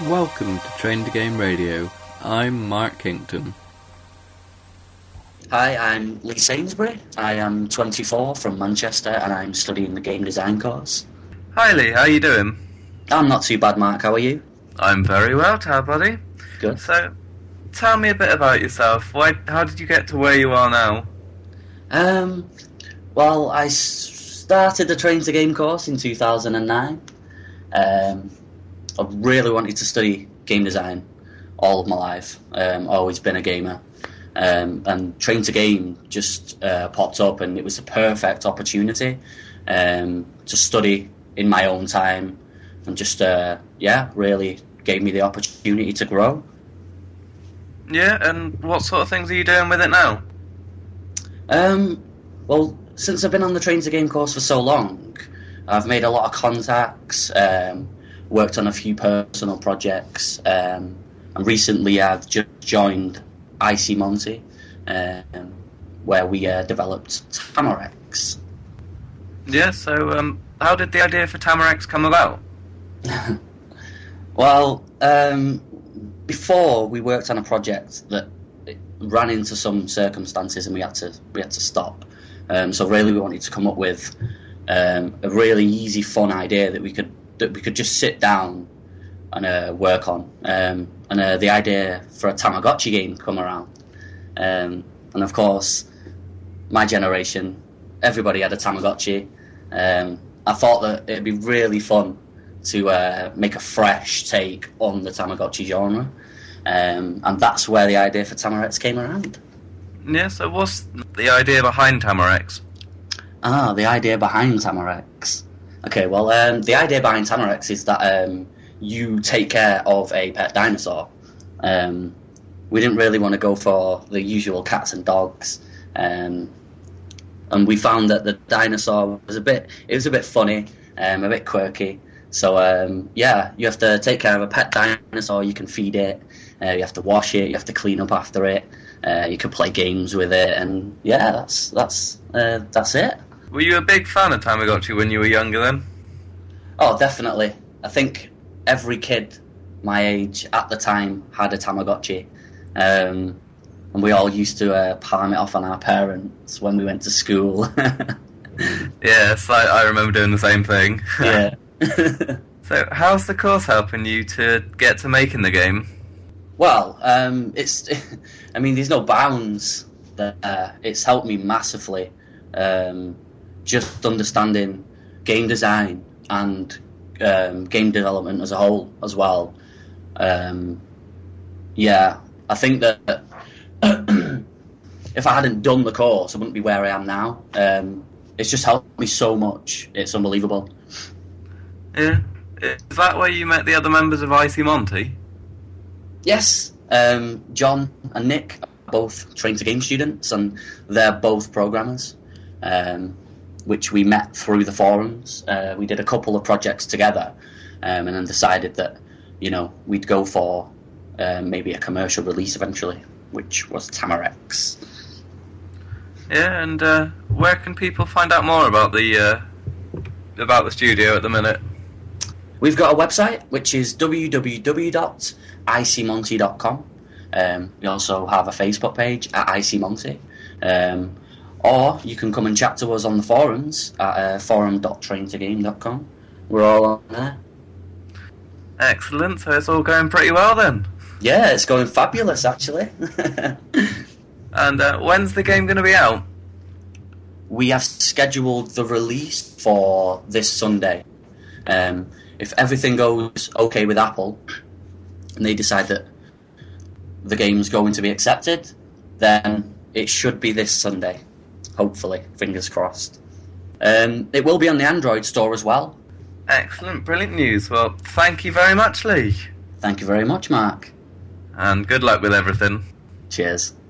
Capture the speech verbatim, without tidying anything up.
Welcome to Train to Game Radio. I'm Mark Kington. Hi, I'm Lee Sainsbury. I am twenty-four from Manchester and I'm studying the game design course. Hi Lee, how are you doing? I'm not too bad, Mark. How are you? I'm very well, Tab buddy. Good. So, tell me a bit about yourself. Why? How did you get to where you are now? Um, well, I s- started the Train to Game course in two thousand nine. Um, I really wanted to study game design all of my life. Um, always been a gamer. Um, and Train to Game just uh, popped up, and it was the perfect opportunity um, to study in my own time, and just uh, yeah, really gave me the opportunity to grow. Yeah, and what sort of things are you doing with it now? Um, well, since I've been on the Train to Game course for so long, I've made a lot of contacts, um, worked on a few personal projects, um, and recently I've just joined Icy Monty, um, where we uh, developed Tamarex. Yeah, so um, how did the idea for Tamarex come about? Well, um, before we worked on a project that ran into some circumstances and we had to we had to stop. Um, so really, we wanted to come up with um, a really easy, fun idea that we could that we could just sit down and uh, work on. Um, and uh, the idea for a Tamagotchi game come around. Um, and of course, my generation, everybody had a Tamagotchi. Um, I thought that it'd be really fun to uh, make a fresh take on the Tamagotchi genre. Um, and that's where the idea for Tamarex came around. Yeah, so what's the idea behind Tamarex? Ah, the idea behind Tamarex. Okay, well, um, the idea behind Tamarex is that um, you take care of a pet dinosaur. Um, we didn't really want to go for the usual cats and dogs. Um, and we found that the dinosaur was a bit, it was a bit funny, um, a bit quirky. So, um, yeah, you have to take care of a pet dinosaur, you can feed it, uh, you have to wash it, you have to clean up after it, uh, you can play games with it, and yeah, that's that's uh, that's it. Were you a big fan of Tamagotchi when you were younger then? Oh, definitely. I think every kid my age at the time had a Tamagotchi, um, and we all used to uh, palm it off on our parents when we went to school. Yes, I, I remember doing the same thing. Yeah. So, how's the course helping you to get to making the game? Well, um, it's. I mean, there's no bounds. Uh, it's helped me massively. Um, just understanding game design and um, game development as a whole, as well. Um, yeah, I think that if I hadn't done the course, I wouldn't be where I am now. Um, it's just helped me so much. It's unbelievable. Yeah. Is that where you met the other members of Icy Monty? Yes. Um, John and Nick are both Train to Game students, and they're both programmers, um, which we met through the forums. Uh, we did a couple of projects together, um, and then decided that, you know, we'd go for um, maybe a commercial release eventually, which was Tamarex. Yeah, and uh, where can people find out more about the uh, about the studio at the minute? We've got a website, which is w w w dot icy monty dot com. Um, we also have a Facebook page at Icy Monty. Um, or you can come and chat to us on the forums at uh, forum dot train to game dot com. We're all on there. Excellent, so it's all going pretty well then. Yeah, it's going fabulous, actually. And uh, when's the game going to be out? We have scheduled the release for this Sunday. Um, if everything goes okay with Apple, and they decide that the game's going to be accepted, then it should be this Sunday. Hopefully, fingers crossed. Um, it will be on the Android store as well. Excellent, brilliant news. Well, thank you very much, Lee. Thank you very much, Mark. And good luck with everything. Cheers.